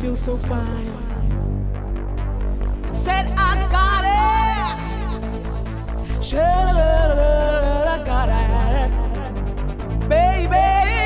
feel so fine. Said I got it. Sure, I got it. Baby.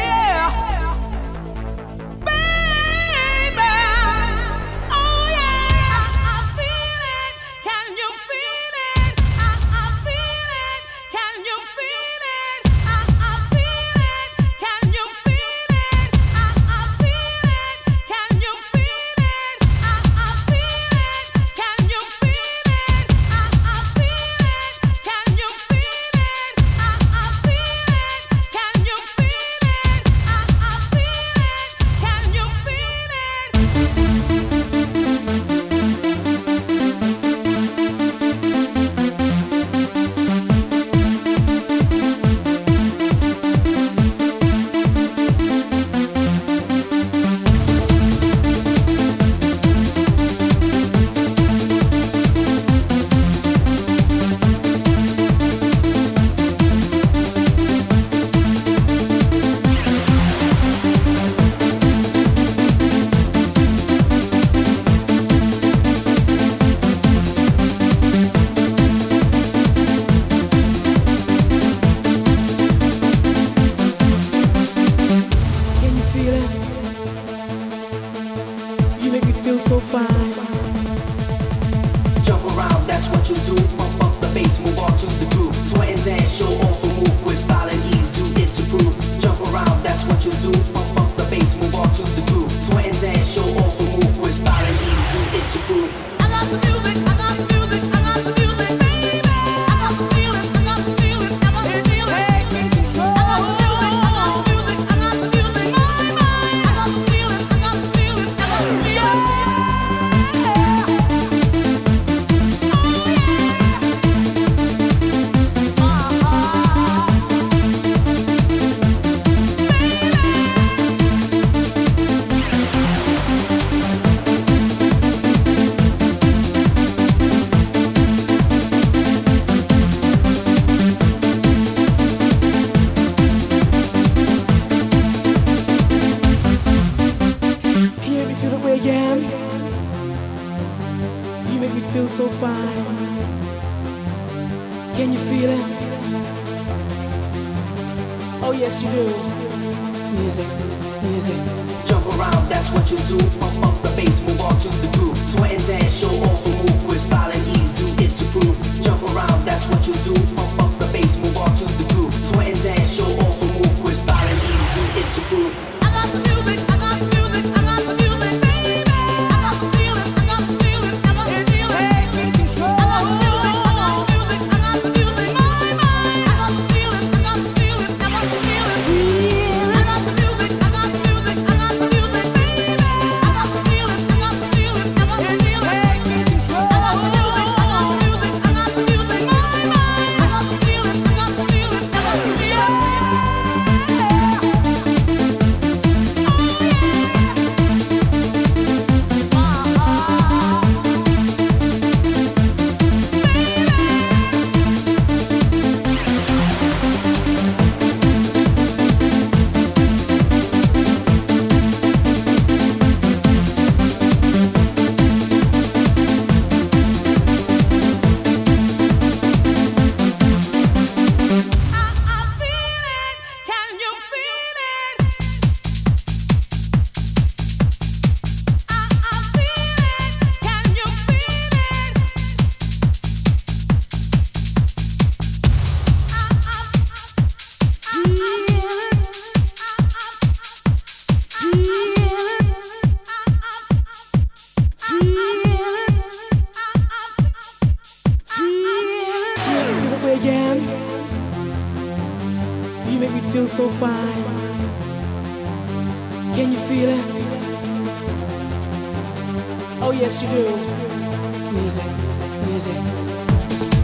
So fine. Jump around, that's what you do. Pump up the bass, move on to the groove. Sweat and dance, show off the move with style and ease. Do it to prove. Jump around, that's what you do. Pump up the bass, move on to the groove. Sweat and dance, show off the move with style and ease. Do it to prove. I got the music, I got the music, I got the music, baby. I got the feeling, I got the feeling, I got the feeling. Taking control. I got the music, I got the music, I got the music, my mind. I got the feeling, I got the feeling, I got the feeling. You make me feel so fine. Can you feel it? Oh yes you do. Music, music. Jump around, that's what you do. Pump up the bass, move on to the groove. Sweat and dance, show off the move with style and ease. Do it to prove. Jump around, that's what you do. Pump up the bass, move on to the groove. Sweat and dance, show off the move with style and ease. Do it to prove. I got the music, I got the music, I got the music, baby. I got the feeling, I got the feeling, I got the feeling. Taking control. I got the music, I got the music, I got the music, my mind. I got the feeling, I got the feeling, I got the feeling. I got the music, I got the music, I got the music, baby. I got the feeling, I got the feeling, I got the feeling. Taking control. I got the music, I got the music, I got the music, my mind. I got the feeling, I got the feeling, I got the feeling. Again, you make me feel so fine. Can you feel it? Oh yes you do. Music, music.